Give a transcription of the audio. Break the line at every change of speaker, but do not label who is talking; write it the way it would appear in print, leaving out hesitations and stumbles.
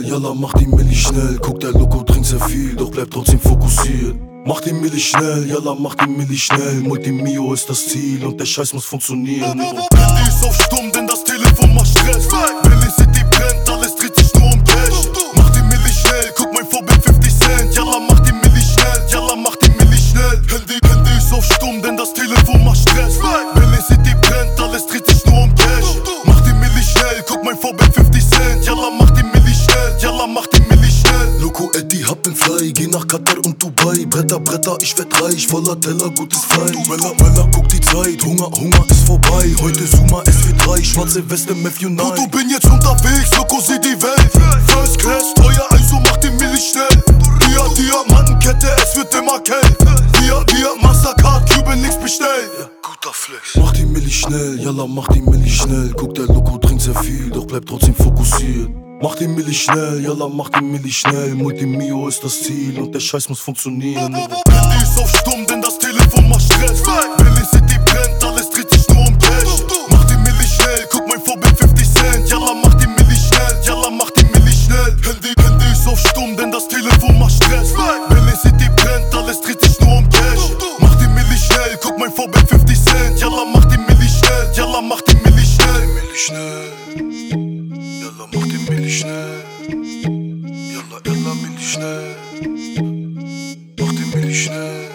Yalla mach die Milli schnell. Guck, der Loco trinkt sehr viel, doch bleibt trotzdem fokussiert. Mach die Milli schnell, Yalla mach die Milli schnell. Multimio ist das Ziel und der Scheiß muss funktionieren.
Handy ist auf stumm, denn das Telefon macht Stress. Berlin City brennt, alles dreht sich nur um Cash. Mach die Milli schnell, guck mein Vorbild 50 Cent. Yalla mach die Milli schnell, Yalla mach die Milli schnell. Handy ist auf stumm, denn das Telefon macht Stress. Berlin City brennt, alles dreht sich nur um Cash. Mach die Milli schnell, guck mein Vorbild 50 Cent. Yalla mach die Milli schnell, Yalla mach die Milli schnell.
Loco Eddie, hab bin fly, geh nach Katar und Dubai. Bretter, ich werd reich, voller Teller, gutes Fleisch. Weller, guck die Zeit, Hunger ist vorbei. Heute Zuma, SW3, schwarze Weste, Matthew 9.
Du bin jetzt unterwegs, Loco, seh die Welt. First Class, teuer, also mach die Milli schnell. Diamantenkette, es wird immer kalt. Wir, Mastercard, Cuban, nix bestellt.
Guter Flex. Mach die Milli schnell, Yalla mach die Milli schnell. Guck, der Loco trinkt sehr viel, doch bleibt trotzdem fokussiert. Mach die Milli schnell, Yalla mach die Milli schnell. Multimio ist das Ziel und der Scheiß muss funktionieren.
Handy ist auf stumm, denn das Telefon macht Stress. Berlin City brennt, alles dreht sich nur um Cash. Mach die Milli schnell, guck mein Vorbild 50 Cent. Yalla mach die Milli schnell, Yalla mach die Milli schnell. Handy ist auf stumm, denn das Telefon macht Stress. Berlin City brennt, alles dreht sich nur um Cash. Mach die Milli schnell, guck mein Vorbild 50 Cent. Yalla mach die Milli schnell, Yalla mach die Milli schnell.
Milli schnell, Yalla mach die Milli schnell. Yalla Milli schnell. Mach die Milli schnell.